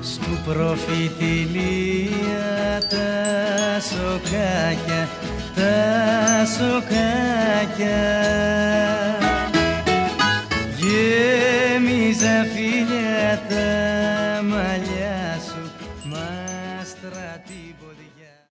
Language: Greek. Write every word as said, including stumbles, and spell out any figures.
Στου προφητηλία τα σοκάκια, τα σοκάκια γέμιζα φίλια τα μαλλιά σου, μάστρα την ποδιά.